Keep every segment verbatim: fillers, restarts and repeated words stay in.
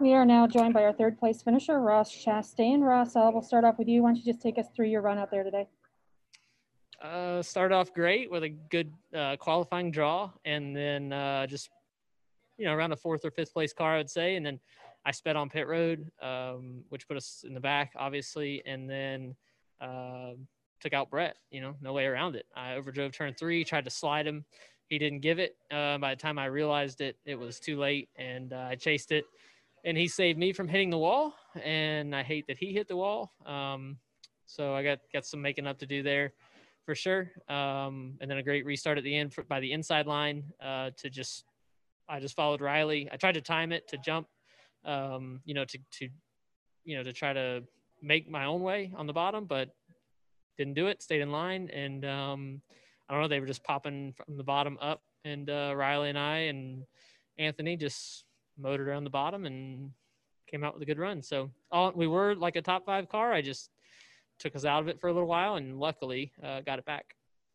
We are now joined by our third place finisher, Ross Chastain. Ross, uh, we'll start off with you. Why don't you just take us through your run out there today? Uh, started off great with a good uh, qualifying draw, and then uh, just, you know, around a fourth or fifth place car, I would say. And then I sped on pit road, um, which put us in the back, obviously, and then uh, took out Brett. You know, no way around it. I overdrove turn three, tried to slide him. He didn't give it. Uh, by the time I realized it, it was too late, and uh, I chased it. And he saved me from hitting the wall, and I hate that he hit the wall. Um, so I got, got some making up to do there for sure. Um, and then a great restart at the end for, by the inside line uh, to just – I just followed Riley. I tried to time it to jump, um, you know, to, to, you know, to try to make my own way on the bottom, but didn't do it, stayed in line. And um, I don't know, they were just popping from the bottom up. And uh, Riley and I and Anthony just – motored around the bottom and came out with a good run. So all, we were like a top five car. I just took us out of it for a little while and luckily uh, got it back.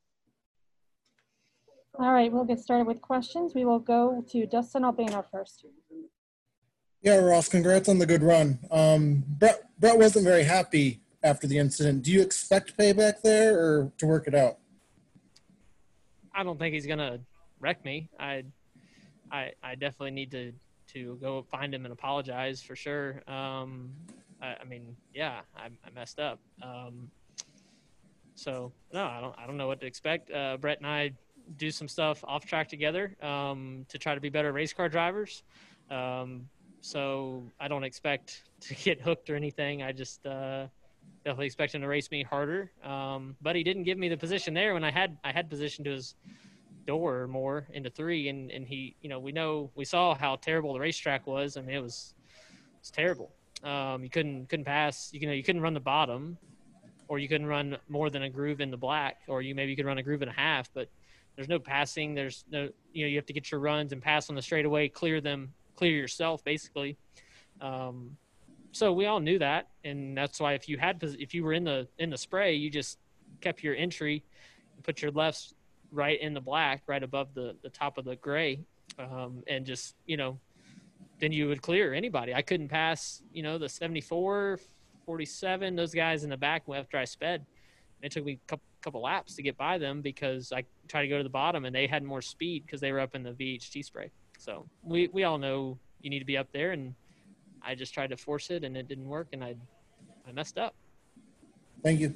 All right, we'll get started with questions. We will go to Dustin Albano first. Yeah, Ross, congrats on the good run. Um, Brett, Brett wasn't very happy after the incident. Do you expect payback there or to work it out? I don't think he's going to wreck me. I, I, I definitely need to, to go find him and apologize for sure. Um, I, I mean, yeah, I, I messed up. Um, so no, I don't, I don't know what to expect. Uh, Brett and I do some stuff off track together, um, to try to be better race car drivers. Um, so I don't expect to get hooked or anything. I just, uh, definitely expect him to race me harder. Um, but he didn't give me the position there when I had, I had position to his door more into three, and and he, you know, we know we saw how terrible the racetrack was. I mean, it was it's terrible. Um, you couldn't couldn't pass. You know, you couldn't run the bottom, or you couldn't run more than a groove in the black, or you maybe you could run a groove and a half. But there's no passing. There's no, you know, you have to get your runs and pass on the straightaway, clear them, clear yourself basically. Um, so we all knew that, and that's why if you had if you were in the in the spray, you just kept your entry, and put your lefts right in the black, right above the, the top of the gray. Um, and just, you know, then you would clear anybody. I couldn't pass, you know, the seventy-four, forty-seven, those guys in the back after I sped. It took me a couple, couple laps to get by them because I tried to go to the bottom and they had more speed because they were up in the V H T spray. So we, we all know you need to be up there, and I just tried to force it and it didn't work, and I, I messed up. Thank you.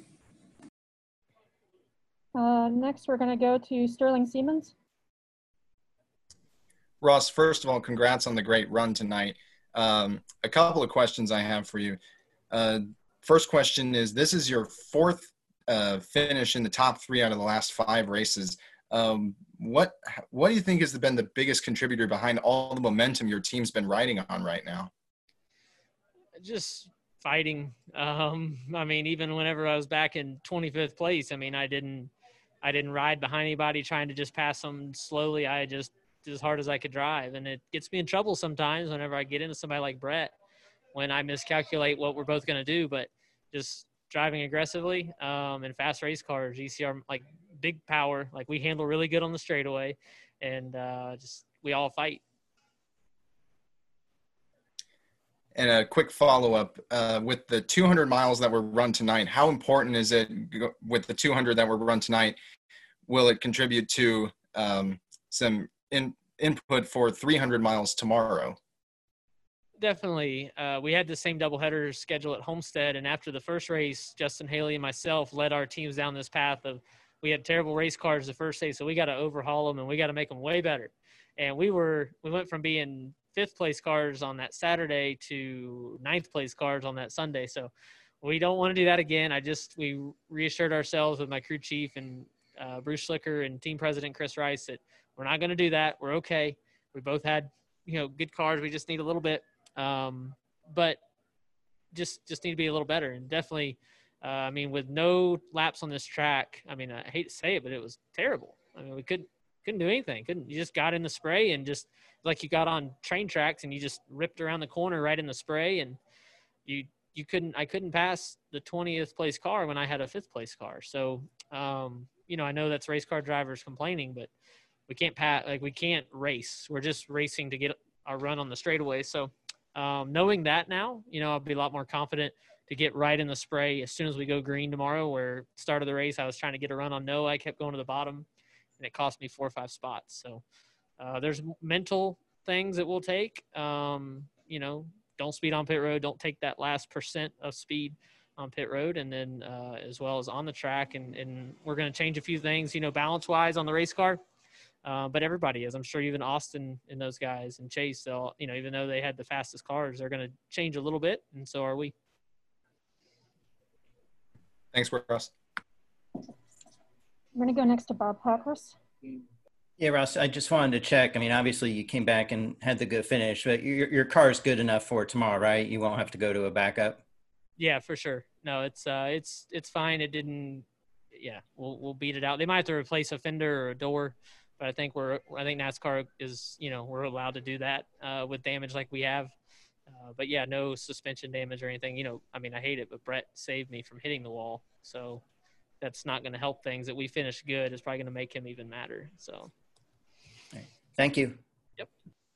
Uh, next, we're going to go to Sterling Siemens. Ross, first of all, congrats on the great run tonight. Um, a couple of questions I have for you. Uh, first question is, this is your fourth uh, finish in the top three out of the last five races. Um, what what do you think has been the biggest contributor behind all the momentum your team's been riding on right now? Just fighting. Um, I mean, even whenever I was back in twenty-fifth place, I mean, I didn't I didn't ride behind anybody trying to just pass them slowly. I just did as hard as I could drive, and it gets me in trouble sometimes whenever I get into somebody like Brett when I miscalculate what we're both going to do. But just driving aggressively um, in fast race cars, G C R, like big power, like we handle really good on the straightaway, and uh, just we all fight. And a quick follow-up, uh, with the two hundred miles that were run tonight, how important is it with the two hundred that were run tonight? Will it contribute to um, some in, input for three hundred miles tomorrow? Definitely. Uh, we had the same doubleheader schedule at Homestead, and after the first race, Justin Haley and myself led our teams down this path of we had terrible race cars the first day, so we got to overhaul them and we got to make them way better. And we were we went from being fifth place cars on that Saturday to ninth place cars on that Sunday. So we don't want to do that again. I just, we reassured ourselves with my crew chief and uh, Bruce Schlicker and team president Chris Rice that we're not going to do that. We're okay. We both had, you know, good cars. We just need a little bit, um, but just, just need to be a little better. And definitely, uh, I mean, with no laps on this track, I mean, I hate to say it, but it was terrible. I mean, we couldn't, couldn't do anything. Couldn't, you just got in the spray and just like you got on train tracks and you just ripped around the corner right in the spray, and you, you couldn't, I couldn't pass the twentieth place car when I had a fifth place car. So, um, you know, I know that's race car drivers complaining, but we can't pass, like we can't race. We're just racing to get our run on the straightaway. So, um, knowing that now, you know, I'll be a lot more confident to get right in the spray as soon as we go green tomorrow. Where start of the race, I was trying to get a run on no, I kept going to the bottom, and it cost me four or five spots. So uh, there's mental things that we'll take. Um, you know, don't speed on pit road. Don't take that last percent of speed on pit road, and then uh, as well as on the track. And, and we're going to change a few things, you know, balance wise on the race car. Uh, but everybody is. I'm sure even Austin and those guys and Chase, they'll, you know, even though they had the fastest cars, they're going to change a little bit, and so are we. Thanks, Russ. We're going to go next to Bob Pockrass. Yeah, Russ, I just wanted to check. I mean, obviously you came back and had the good finish, but your your car's good enough for tomorrow, right? You won't have to go to a backup. Yeah, for sure. No, it's uh, it's it's fine. It didn't. Yeah, we'll we'll beat it out. They might have to replace a fender or a door, but I think we're I think NASCAR is, you know, we're allowed to do that uh, with damage like we have. Uh, but yeah, no suspension damage or anything. You know, I mean, I hate it, but Brett saved me from hitting the wall, so that's not going to help things. That we finished good is probably going to make him even madder. So, thank you. Yep.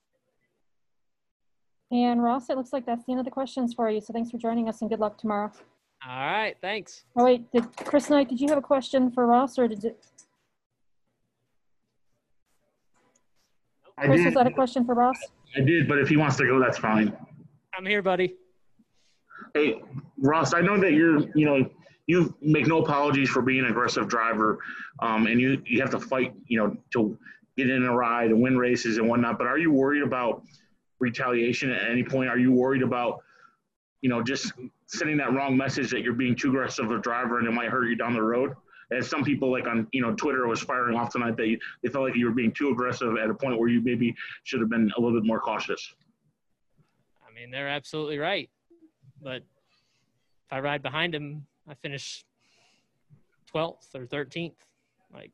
And Ross, it looks like that's the end of the questions for you. So thanks for joining us, and good luck tomorrow. All right, thanks. Oh wait, did Chris Knight? Did you have a question for Ross, or did it? I Chris, did. was that a question for Ross? I did, but if he wants to go, that's fine. I'm here, buddy. Hey, Ross, I know that you're, you know, you make no apologies for being an aggressive driver, um, and you, you have to fight, you know, to get in a ride and win races and whatnot. But are you worried about retaliation at any point? Are you worried about, you know, just sending that wrong message that you're being too aggressive of a driver and it might hurt you down the road? As some people, like on, you know, Twitter was firing off tonight, that you, they felt like you were being too aggressive at a point where you maybe should have been a little bit more cautious. I mean, they're absolutely right. But if I ride behind him, I finish twelfth or thirteenth. Like,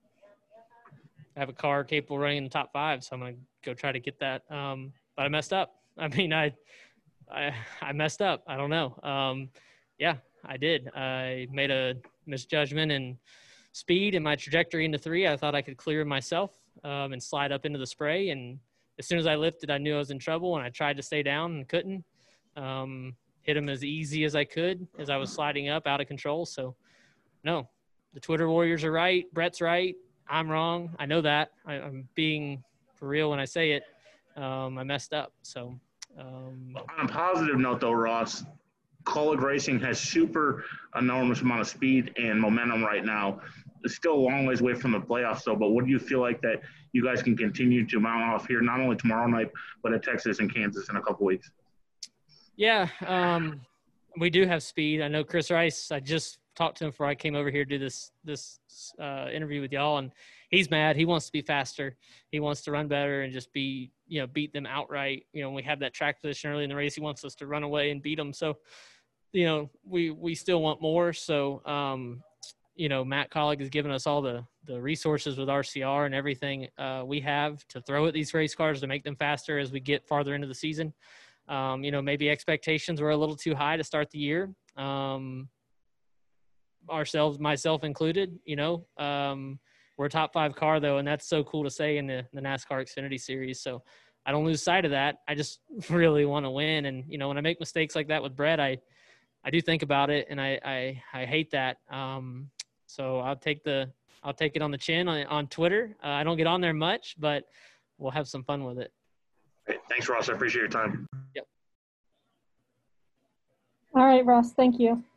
I have a car capable of running in the top five, so I'm going to go try to get that. Um, but I messed up. I mean, I, I, I messed up. I don't know. Um, yeah, I did. I made a misjudgment in speed and my trajectory into three. I thought I could clear myself um, and slide up into the spray. And as soon as I lifted, I knew I was in trouble, and I tried to stay down and couldn't. Um, hit him as easy as I could as I was sliding up out of control. So, no, the Twitter warriors are right. Brett's right. I'm wrong. I know that. I, I'm being for real when I say it. Um, I messed up. So, um, On a positive note, though, Ross, Kaulig Racing has super enormous amount of speed and momentum right now. It's still a long ways away from the playoffs, though. But what do you feel like that you guys can continue to mount off here, not only tomorrow night, but at Texas and Kansas in a couple weeks? Yeah, um, we do have speed. I know Chris Rice. I just talked to him before I came over here to do this this uh, interview with y'all, and he's mad. He wants to be faster. He wants to run better and just be, you know, beat them outright. You know, when we have that track position early in the race, he wants us to run away and beat them. So, you know, we we still want more. So, um, you know, Matt Kaulig has given us all the the resources with R C R and everything uh, we have to throw at these race cars to make them faster as we get farther into the season. Um, you know, maybe expectations were a little too high to start the year. Um, ourselves, myself included, you know, um, we're a top five car though. And that's so cool to say in the, the NASCAR Xfinity series. So I don't lose sight of that. I just really want to win. And, you know, when I make mistakes like that with Brett, I, I do think about it, and I, I, I hate that. Um, so I'll take the, I'll take it on the chin on, on Twitter. Uh, I don't get on there much, but we'll have some fun with it. Great. Thanks, Ross. I appreciate your time. All right, Ross. Thank you.